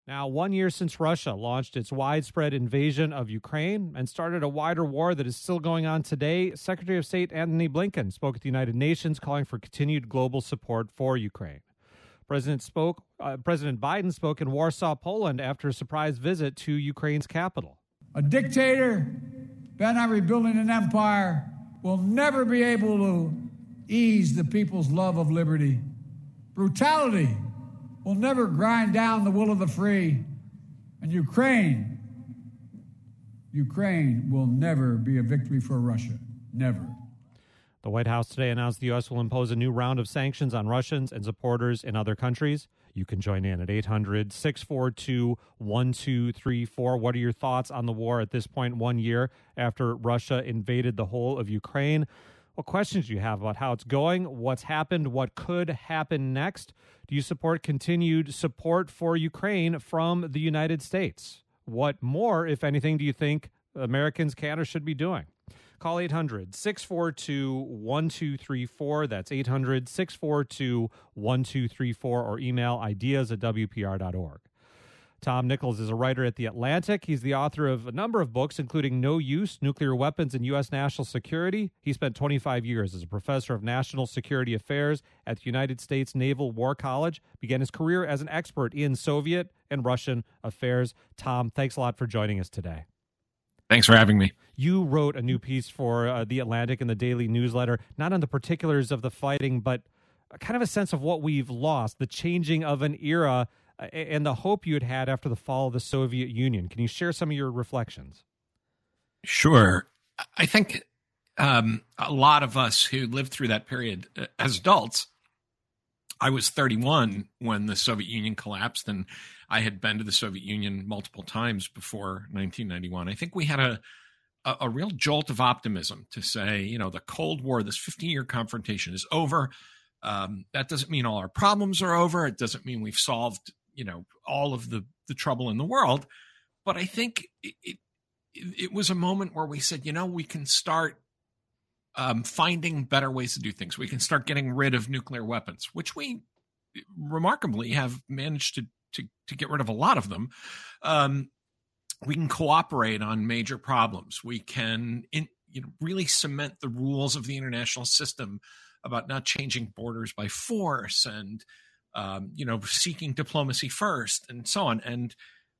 Now, 1 year since Russia launched its widespread invasion of Ukraine and started a wider war that is still going on today, Secretary of State Antony Blinken spoke at the United Nations calling for continued global support for Ukraine. President Biden spoke in Warsaw, Poland after a surprise visit to Ukraine's capital. A dictator bent on rebuilding an empire will never be able to ease the people's love of liberty. Brutality will never grind down the will of the free. And Ukraine will never be a victory for Russia. Never. The White House today announced the U.S. will impose a new round of sanctions on Russians and supporters in other countries. You can join in at 800-642-1234. What are your thoughts on the war at this point, 1 year after Russia invaded the whole of Ukraine? What questions do you have about how it's going, what's happened, what could happen next? Do you support continued support for Ukraine from the United States? What more, if anything, do you think Americans can or should be doing? Call 800-642-1234. That's 800-642-1234 or email ideas@wpr.org. Tom Nichols is a writer at The Atlantic. He's the author of a number of books, including No Use, Nuclear Weapons and U.S. National Security. He spent 25 years as a professor of national security affairs at the United States Naval War College, began his career as an expert in Soviet and Russian affairs. Tom, thanks a lot for joining us today. Thanks for having me. You wrote a new piece for The Atlantic in the daily newsletter, not on the particulars of the fighting, but kind of a sense of what we've lost, the changing of an era and the hope you had after the fall of the Soviet Union. Can you share some of your reflections? Sure. I think a lot of us who lived through that period as adults, I was 31 when the Soviet Union collapsed, and I had been to the Soviet Union multiple times before 1991. I think we had a real jolt of optimism to say, the Cold War, this 15-year confrontation is over. That doesn't mean all our problems are over. It doesn't mean we've solved all of the trouble in the world. But I think it was a moment where we said, we can start finding better ways to do things. We can start getting rid of nuclear weapons, which we remarkably have managed to get rid of a lot of them. We can cooperate on major problems. We can really cement the rules of the international system about not changing borders by force and seeking diplomacy first and so on. And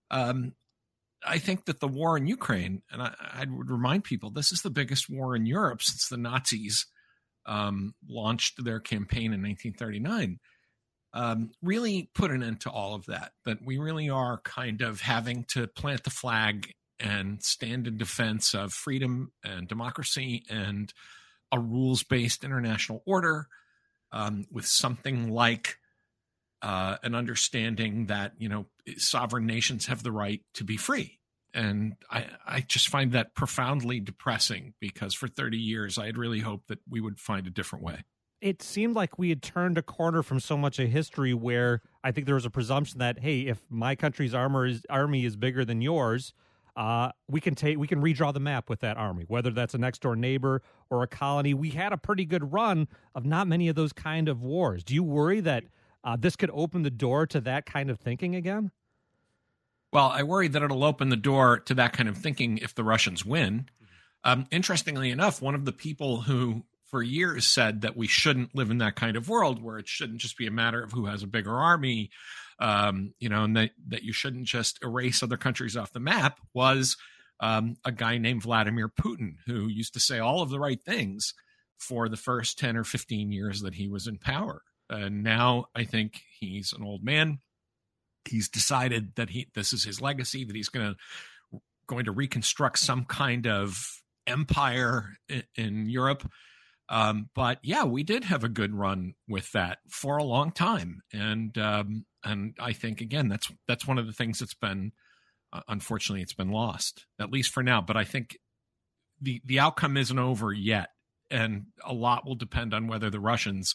I think that the war in Ukraine, and I would remind people, this is the biggest war in Europe since the Nazis launched their campaign in 1939, really put an end to all of that, that we really are kind of having to plant the flag and stand in defense of freedom and democracy and a rules-based international order with something like an understanding that, sovereign nations have the right to be free. And I just find that profoundly depressing because for 30 years, I had really hoped that we would find a different way. It seemed like we had turned a corner from so much of history where I think there was a presumption that, hey, if my country's army is bigger than yours, we can redraw the map with that army, whether that's a next door neighbor or a colony. We had a pretty good run of not many of those kind of wars. Do you worry that this could open the door to that kind of thinking again? Well, I worry that it'll open the door to that kind of thinking if the Russians win. Interestingly enough, one of the people who for years said that we shouldn't live in that kind of world where it shouldn't just be a matter of who has a bigger army, and that you shouldn't just erase other countries off the map was a guy named Vladimir Putin, who used to say all of the right things for the first 10 or 15 years that he was in power. And now I think he's an old man. He's decided that this is his legacy, that he's going to reconstruct some kind of empire in Europe. But yeah, we did have a good run with that for a long time. And I think, again, that's one of the things that's been, unfortunately, it's been lost, at least for now. But I think the outcome isn't over yet. And a lot will depend on whether the Russians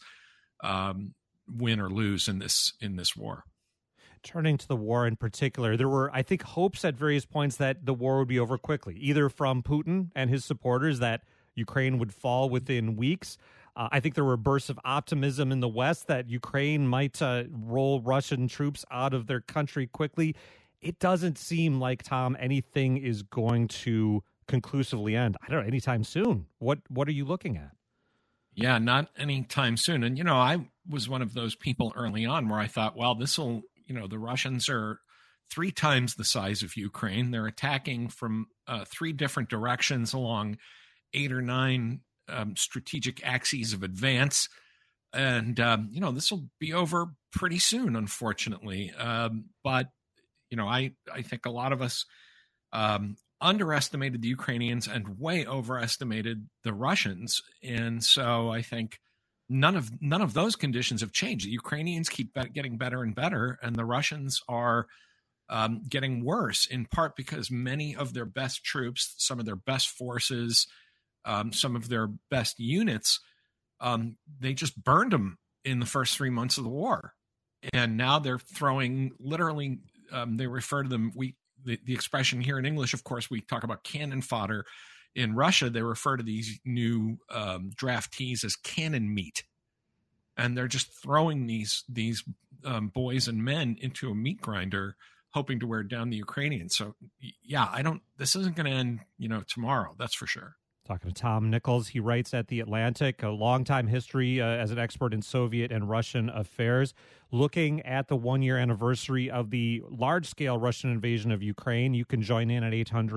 win or lose in this war. Turning to the war in particular, there were, I think, hopes at various points that the war would be over quickly, either from Putin and his supporters that Ukraine would fall within weeks. I think there were bursts of optimism in the West that Ukraine might roll Russian troops out of their country quickly. it doesn't seem like, Tom, anything is going to conclusively end. I don't know, anytime soon. What are you looking at? Yeah, not anytime soon. And, I was one of those people early on where I thought, well, the Russians are 3 times the size of Ukraine. They're attacking from 3 different directions along 8 or 9 strategic axes of advance. And, this will be over pretty soon, unfortunately. But, I think a lot of us underestimated the Ukrainians and way overestimated the Russians. And so I think none of those conditions have changed. The Ukrainians keep getting better and better, and the Russians are getting worse, in part because many of their best troops, some of their best forces, some of their best units, they just burned them in the first 3 months of the war. And now they're throwing, literally, they refer to them, the expression here in English, of course, we talk about cannon fodder. In Russia, they refer to these new draftees as cannon meat. And they're just throwing these boys and men into a meat grinder, hoping to wear down the Ukrainians. So, yeah, this isn't going to end, tomorrow. That's for sure. Talking to Tom Nichols. He writes at The Atlantic, a longtime history as an expert in Soviet and Russian affairs, looking at the 1-year anniversary of the large-scale Russian invasion of Ukraine. You can join in at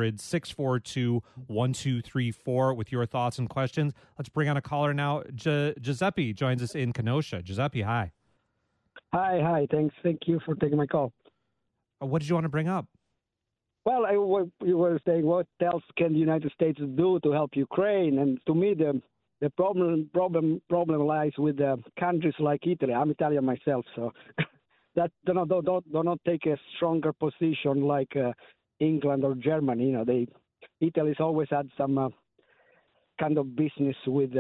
800-642-1234 with your thoughts and questions. Let's bring on a caller now. Giuseppe joins us in Kenosha. Giuseppe, hi. Hi. Thank you for taking my call. What did you want to bring up? Well, you were saying what else can the United States do to help Ukraine? And to me, the problem lies with countries like Italy. I'm Italian myself, so that do not take a stronger position like England or Germany. Italy's always had some kind of business with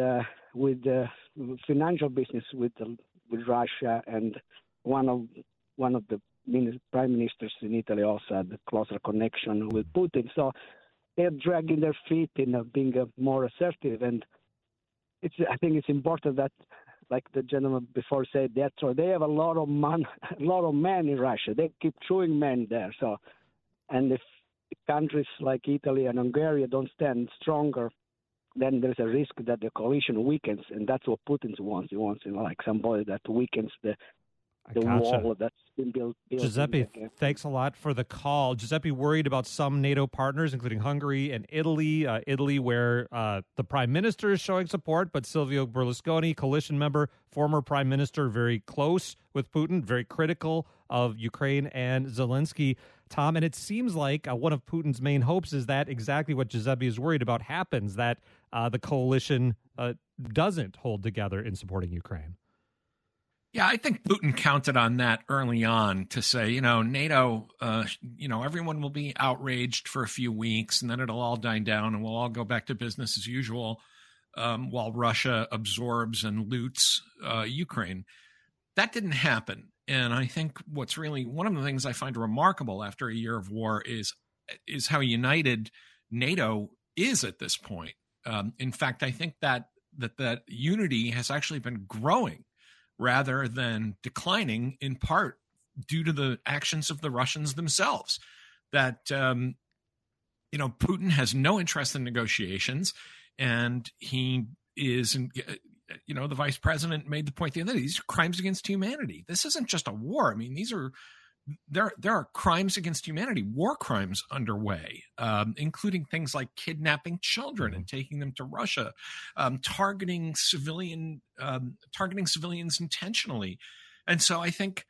financial business with Russia, and one of the prime ministers in Italy also had a closer connection with Putin. So they're dragging their feet in being more assertive. And I think it's important that, like the gentleman before said, they have a lot of men in Russia. They keep throwing men there. So, and if countries like Italy and Hungary don't stand stronger, then there's a risk that the coalition weakens, and that's what Putin wants. He wants, like somebody that weakens the wall that's been built. Giuseppe, thanks a lot for the call. Giuseppe worried about some NATO partners, including Hungary and Italy. Italy, where the prime minister is showing support, but Silvio Berlusconi, coalition member, former prime minister, very close with Putin, very critical of Ukraine and Zelensky. Tom, and it seems like one of Putin's main hopes is that exactly what Giuseppe is worried about happens, that the coalition doesn't hold together in supporting Ukraine. Yeah, I think Putin counted on that early on to say, NATO, everyone will be outraged for a few weeks and then it'll all die down and we'll all go back to business as usual while Russia absorbs and loots Ukraine. That didn't happen. And I think what's really one of the things I find remarkable after a year of war is how united NATO is at this point. In fact, I think that unity has actually been growing rather than declining, in part due to the actions of the Russians themselves. That, Putin has no interest in negotiations, and he is, the vice president made the point the other day, these are crimes against humanity. This isn't just a war. I mean, there are crimes against humanity, war crimes underway, including things like kidnapping children and taking them to Russia, targeting civilians intentionally. And so I think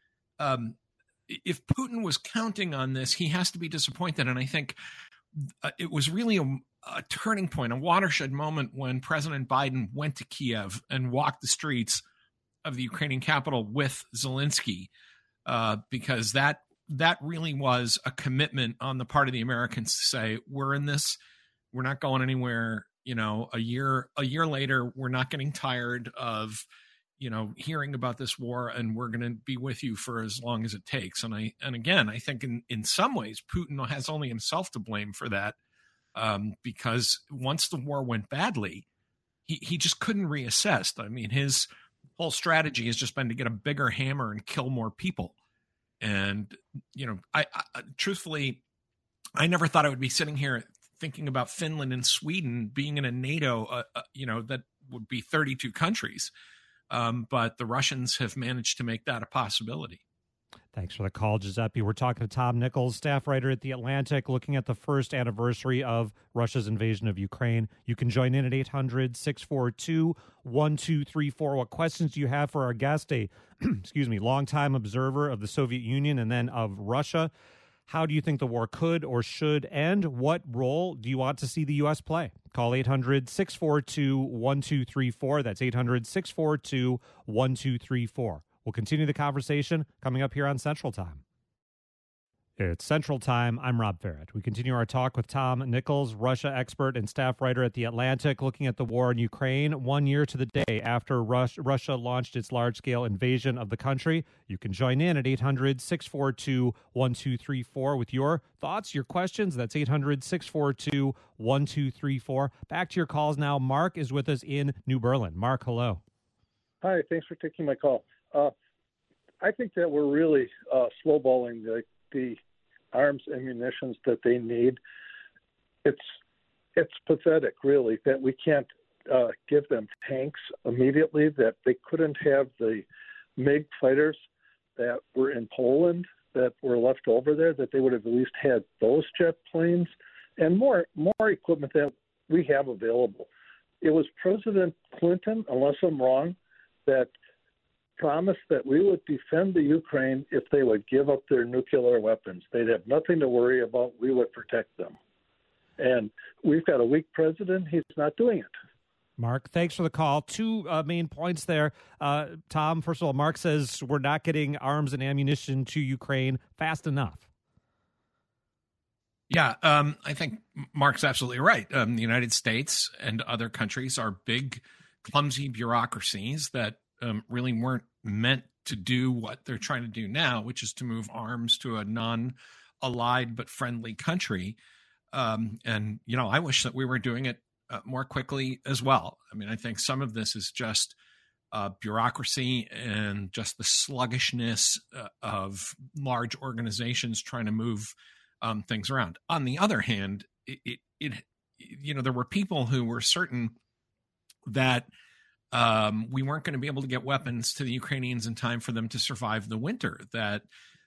if Putin was counting on this, he has to be disappointed. And I think it was really a turning point, a watershed moment when President Biden went to Kiev and walked the streets of the Ukrainian capital with Zelensky. Because that really was a commitment on the part of the Americans to say, we're in this, we're not going anywhere. A year later, we're not getting tired of, hearing about this war, and we're going to be with you for as long as it takes. And again, I think in some ways, Putin has only himself to blame for that, because once the war went badly, he just couldn't reassess. I mean, his whole strategy has just been to get a bigger hammer and kill more people. And, I truthfully, I never thought I would be sitting here thinking about Finland and Sweden being in a NATO, that would be 32 countries. But the Russians have managed to make that a possibility. Thanks for the call, Giuseppe. We're talking to Tom Nichols, staff writer at The Atlantic, looking at the first anniversary of Russia's invasion of Ukraine. You can join in at 800-642-1234. What questions do you have for our guest, a longtime observer of the Soviet Union and then of Russia? How do you think the war could or should end? What role do you want to see the U.S. play? Call 800-642-1234. That's 800-642-1234. We'll continue the conversation coming up here on Central Time. It's Central Time. I'm Rob Farrett. We continue our talk with Tom Nichols, Russia expert and staff writer at The Atlantic, looking at the war in Ukraine 1 year to the day after Russia launched its large-scale invasion of the country. You can join in at 800-642-1234 with your thoughts, your questions. That's 800-642-1234. Back to your calls now. Mark is with us in New Berlin. Mark, hello. Hi, thanks for taking my call. I think that we're really slowballing the arms and munitions that they need. It's pathetic, really, that we can't give them tanks immediately, that they couldn't have the MiG fighters that were in Poland that were left over there, that they would have at least had those jet planes and more equipment that we have available. It was President Clinton, unless I'm wrong, that promised that we would defend the Ukraine if they would give up their nuclear weapons. They'd have nothing to worry about. We would protect them. And we've got a weak president. He's not doing it. Mark, thanks for the call. Two main points there. Tom, first of all, Mark says we're not getting arms and ammunition to Ukraine fast enough. Yeah, I think Mark's absolutely right. The United States and other countries are big, clumsy bureaucracies that really weren't meant to do what they're trying to do now, which is to move arms to a non-allied but friendly country. And, I wish that we were doing it more quickly as well. I mean, I think some of this is just bureaucracy and just the sluggishness of large organizations trying to move things around. On the other hand, there were people who were certain that we weren't going to be able to get weapons to the Ukrainians in time for them to survive the winter, that,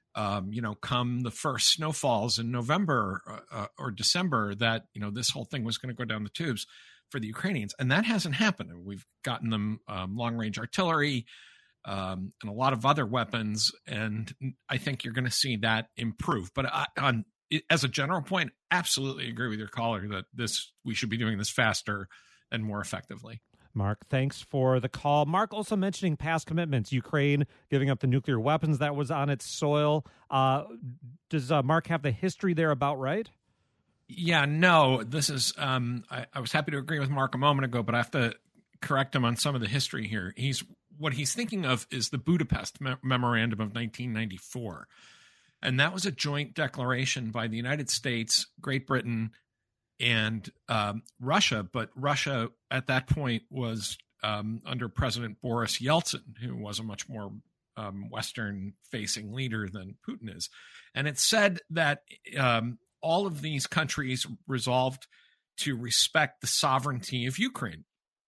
come the first snowfalls in November or December, that, this whole thing was going to go down the tubes for the Ukrainians. And that hasn't happened. We've gotten them long-range artillery and a lot of other weapons, and I think you're going to see that improve. But as a general point, absolutely agree with your caller that we should be doing this faster and more effectively. Mark, thanks for the call. Mark also mentioning past commitments, Ukraine giving up the nuclear weapons that was on its soil. Does Mark have the history there about right? Yeah, no, this is, I was happy to agree with Mark a moment ago, but I have to correct him on some of the history here. What he's thinking of is the Budapest Memorandum of 1994. And that was a joint declaration by the United States, Great Britain, and Russia, but Russia at that point was under President Boris Yeltsin, who was a much more Western-facing leader than Putin is. And it said that all of these countries resolved to respect the sovereignty of Ukraine.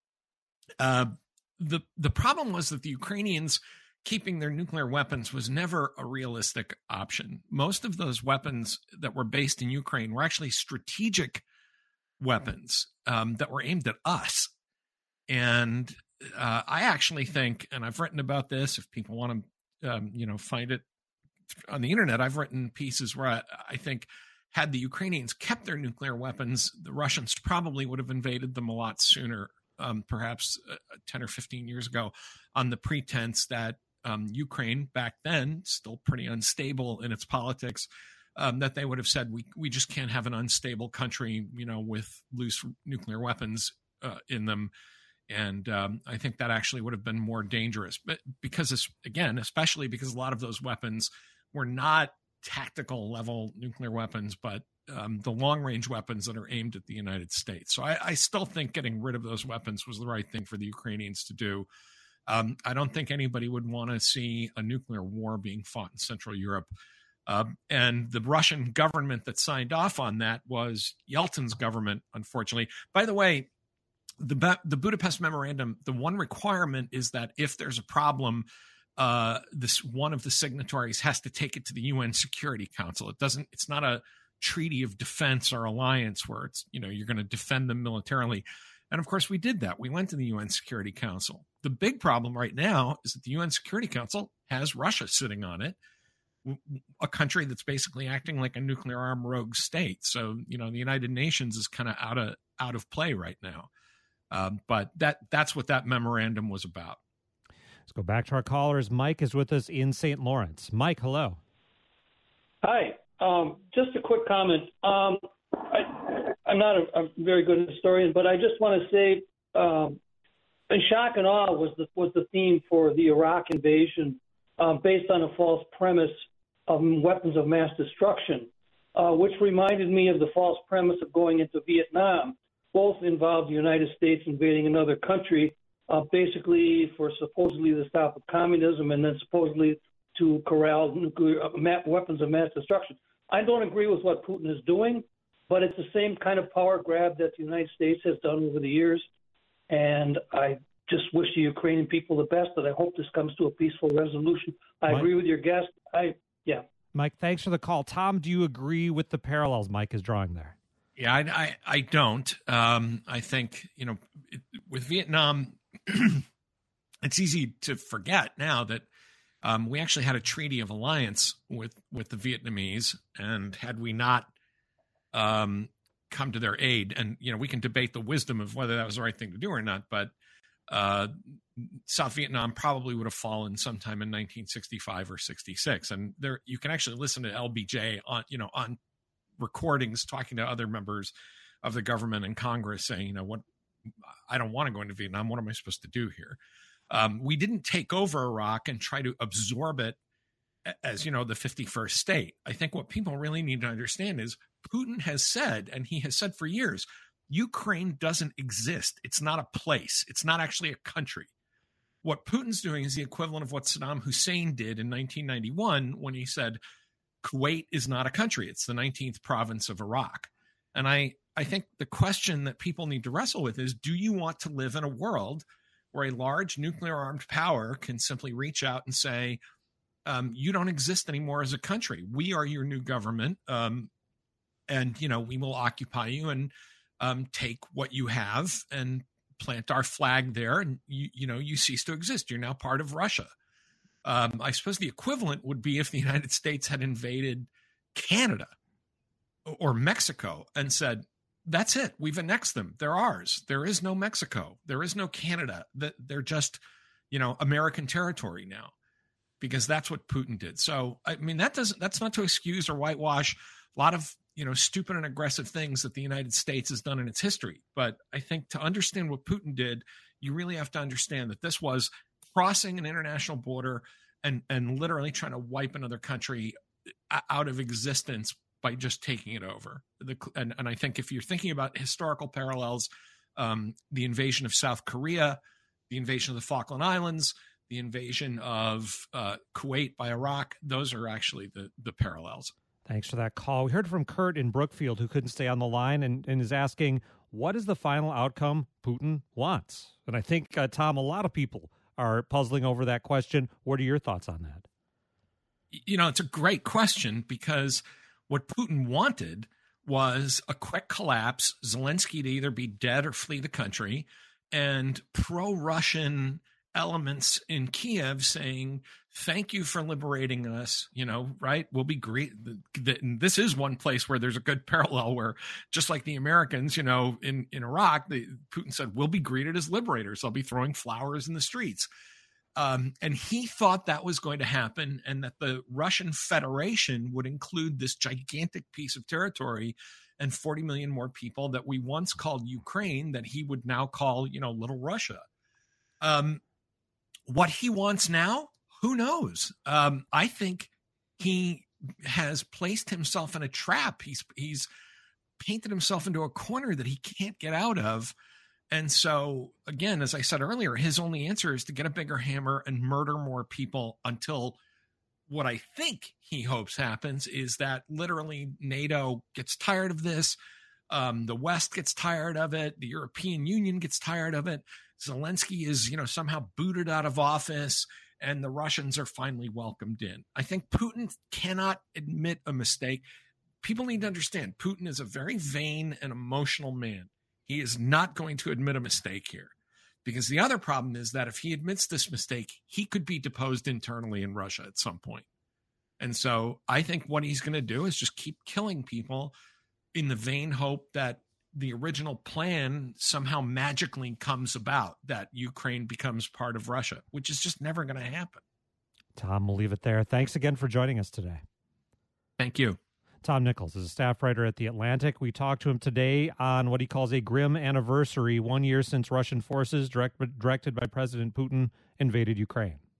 The problem was that the Ukrainians keeping their nuclear weapons was never a realistic option. Most of those weapons that were based in Ukraine were actually strategic weapons that were aimed at us. And I actually think, and I've written about this, if people want to, find it on the internet, I've written pieces where I think had the Ukrainians kept their nuclear weapons, the Russians probably would have invaded them a lot sooner, perhaps 10 or 15 years ago, on the pretense that Ukraine back then, still pretty unstable in its politics, that they would have said, we just can't have an unstable country, with loose nuclear weapons in them. And I think that actually would have been more dangerous. But especially because a lot of those weapons were not tactical level nuclear weapons, but the long-range weapons that are aimed at the United States. So I still think getting rid of those weapons was the right thing for the Ukrainians to do. I don't think anybody would want to see a nuclear war being fought in Central Europe. And the Russian government that signed off on that was Yeltsin's government, unfortunately. By the way, the Budapest Memorandum, the one requirement is that if there's a problem, one of the signatories has to take it to the UN Security Council. It's not a treaty of defense or alliance where it's, you're going to defend them militarily. And of course we did that. We went to the UN Security Council. The big problem right now is that the UN Security Council has Russia sitting on it, a country that's basically acting like a nuclear armed rogue state. So, the United Nations is kind of out of play right now. But that's what that memorandum was about. Let's go back to our callers. Mike is with us in St. Lawrence. Mike, hello. Hi. Just a quick comment. I'm not a very good historian, but I just want to say, in shock and awe was the theme for the Iraq invasion, based on a false premise of weapons of mass destruction, which reminded me of the false premise of going into Vietnam. Both involved the United States invading another country, basically for supposedly the stop of communism and then supposedly to corral nuclear weapons of mass destruction. I don't agree with what Putin is doing, but it's the same kind of power grab that the United States has done over the years. And I just wish the Ukrainian people the best, but I hope this comes to a peaceful resolution. I agree with your guest. Mike, thanks for the call. Tom, do you agree with the parallels Mike is drawing there? Yeah, I don't. I think, with Vietnam, it's easy to forget now that we actually had a treaty of alliance with the Vietnamese, and had we not come to their aid, and we can debate the wisdom of whether that was the right thing to do or not, but South Vietnam probably would have fallen sometime in 1965 or 66, and there you can actually listen to LBJ on recordings talking to other members of the government and Congress saying, what I don't want to go into Vietnam. What am I supposed to do here? We didn't take over Iraq and try to absorb it as, the 51st state. I think what people really need to understand is Putin has said, and he has said for years, Ukraine doesn't exist. It's not a place. It's not actually a country. What Putin's doing is the equivalent of what Saddam Hussein did in 1991 when he said, Kuwait is not a country. It's the 19th province of Iraq. And I think the question that people need to wrestle with is, do you want to live in a world where a large nuclear armed power can simply reach out and say, you don't exist anymore as a country. We are your new government. And, we will occupy you and take what you have and plant our flag there. And, you cease to exist. You're now part of Russia. I suppose the equivalent would be if the United States had invaded Canada or Mexico and said, that's it. We've annexed them. They're ours. There is no Mexico. There is no Canada. They're just, American territory now, because that's what Putin did. So, I mean, that's not to excuse or whitewash a lot of, stupid and aggressive things that the United States has done in its history. But I think to understand what Putin did, you really have to understand that this was crossing an international border and literally trying to wipe another country out of existence by just taking it over. And I think if you're thinking about historical parallels, the invasion of South Korea, the invasion of the Falkland Islands, the invasion of Kuwait by Iraq, those are actually the parallels. Thanks for that call. We heard from Kurt in Brookfield, who couldn't stay on the line and is asking, what is the final outcome Putin wants? And I think, Tom, a lot of people are puzzling over that question. What are your thoughts on that? It's a great question, because what Putin wanted was a quick collapse, Zelensky to either be dead or flee the country, and pro-Russian elements in Kiev saying, thank you for liberating us, right? We'll be great. This is one place where there's a good parallel where, just like the Americans, in Iraq, Putin said, we'll be greeted as liberators. They'll be throwing flowers in the streets. And he thought that was going to happen, and that the Russian Federation would include this gigantic piece of territory and 40 million more people that we once called Ukraine, that he would now call, Little Russia. What he wants now, who knows? I think he has placed himself in a trap. He's painted himself into a corner that he can't get out of. And so, again, as I said earlier, his only answer is to get a bigger hammer and murder more people until what I think he hopes happens is that literally NATO gets tired of this. The West gets tired of it. The European Union gets tired of it. Zelensky is, somehow booted out of office, and the Russians are finally welcomed in. I think Putin cannot admit a mistake. People need to understand Putin is a very vain and emotional man. He is not going to admit a mistake here, because the other problem is that if he admits this mistake, he could be deposed internally in Russia at some point. And so I think what he's going to do is just keep killing people in the vain hope that the original plan somehow magically comes about, that Ukraine becomes part of Russia, which is just never going to happen. Tom, we'll leave it there. Thanks again for joining us today. Thank you. Tom Nichols is a staff writer at The Atlantic. We talked to him today on what he calls a grim anniversary, 1 year since Russian forces, directed by President Putin, invaded Ukraine.